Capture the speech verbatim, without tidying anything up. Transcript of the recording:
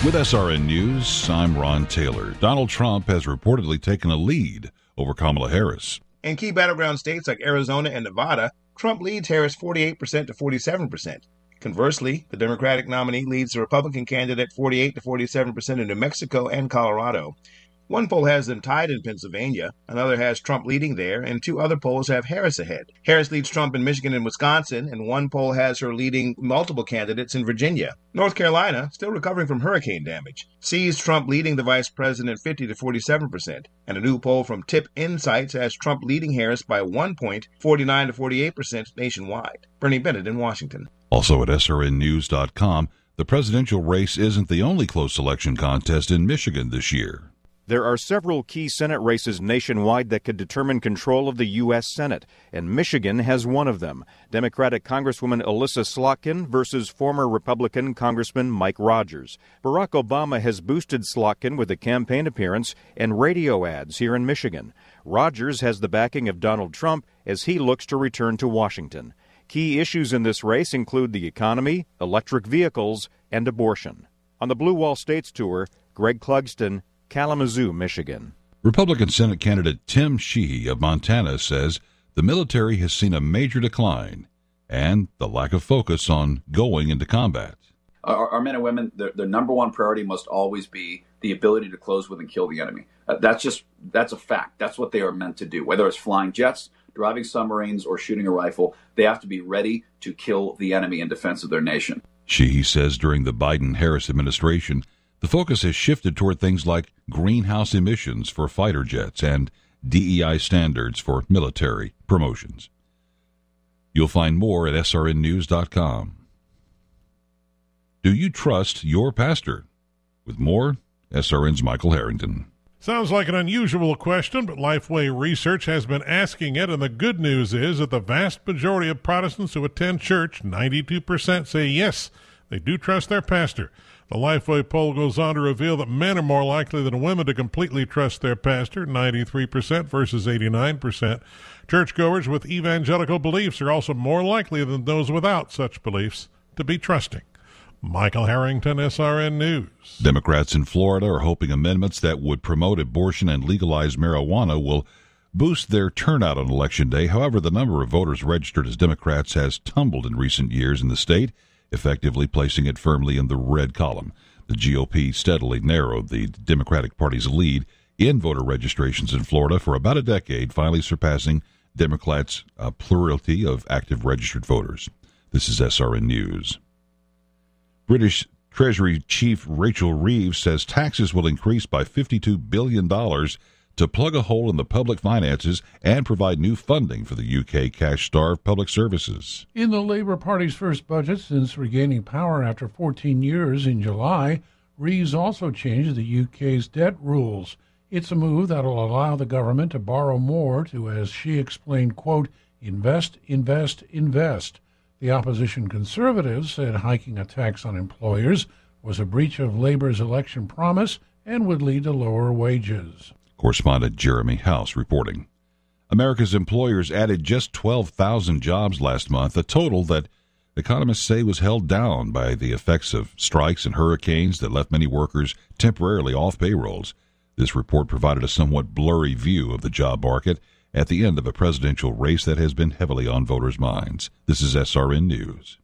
With S R N News, I'm Ron Taylor. Donald Trump has reportedly taken a lead over Kamala Harris. In key battleground states like Arizona and Nevada, Trump leads Harris forty-eight percent to forty-seven percent. Conversely, the Democratic nominee leads the Republican candidate forty-eight to forty-seven percent in New Mexico and Colorado. One poll has them tied in Pennsylvania, another has Trump leading there, and two other polls have Harris ahead. Harris leads Trump in Michigan and Wisconsin, and one poll has her leading multiple candidates in Virginia. North Carolina, still recovering from hurricane damage, sees Trump leading the vice president fifty to forty-seven percent, and a new poll from Tip Insights has Trump leading Harris by one point, forty-nine to forty-eight percent nationwide. Bernie Bennett in Washington. Also at S R N news dot com, the presidential race isn't the only close election contest in Michigan this year. There are several key Senate races nationwide that could determine control of the U S. Senate, and Michigan has one of them. Democratic Congresswoman Elissa Slotkin versus former Republican Congressman Mike Rogers. Barack Obama has boosted Slotkin with a campaign appearance and radio ads here in Michigan. Rogers has the backing of Donald Trump as he looks to return to Washington. Key issues in this race include the economy, electric vehicles, and abortion. On the Blue Wall States Tour, Greg Clugston, Kalamazoo, Michigan. Republican Senate candidate Tim Sheehy of Montana says the military has seen a major decline and the lack of focus on going into combat. Our, our men and women, their, their number one priority must always be the ability to close with and kill the enemy. Uh, that's just, that's a fact. That's what they are meant to do. Whether it's flying jets, driving submarines, or shooting a rifle, they have to be ready to kill the enemy in defense of their nation. Sheehy says during the Biden-Harris administration, the focus has shifted toward things like greenhouse emissions for fighter jets and D E I standards for military promotions. You'll find more at S R N news dot com. Do you trust your pastor? With more, S R N's Michael Harrington. Sounds like an unusual question, but Lifeway Research has been asking it, and the good news is that the vast majority of Protestants who attend church, ninety-two percent, say yes, they do trust their pastor. The Lifeway poll goes on to reveal that men are more likely than women to completely trust their pastor, ninety-three percent versus eighty-nine percent. Churchgoers with evangelical beliefs are also more likely than those without such beliefs to be trusting. Michael Harrington, S R N News. Democrats in Florida are hoping amendments that would promote abortion and legalize marijuana will boost their turnout on Election Day. However, the number of voters registered as Democrats has tumbled in recent years in the state, effectively placing it firmly in the red column. The G O P steadily narrowed the Democratic Party's lead in voter registrations in Florida for about a decade, finally surpassing Democrats' uh, plurality of active registered voters. This is S R N News. British Treasury Chief Rachel Reeves says taxes will increase by fifty-two billion dollars to plug a hole in the public finances and provide new funding for the U K cash-starved public services. In the Labour Party's first budget since regaining power after fourteen years in July, Reeves also changed the U K's debt rules. It's a move that will allow the government to borrow more to, as she explained, quote, invest, invest, invest. The opposition Conservatives said hiking a tax on employers was a breach of Labour's election promise and would lead to lower wages. Correspondent Jeremy House reporting. America's employers added just twelve thousand jobs last month, a total that economists say was held down by the effects of strikes and hurricanes that left many workers temporarily off payrolls. This report provided a somewhat blurry view of the job market at the end of a presidential race that has been heavily on voters' minds. This is S R N News.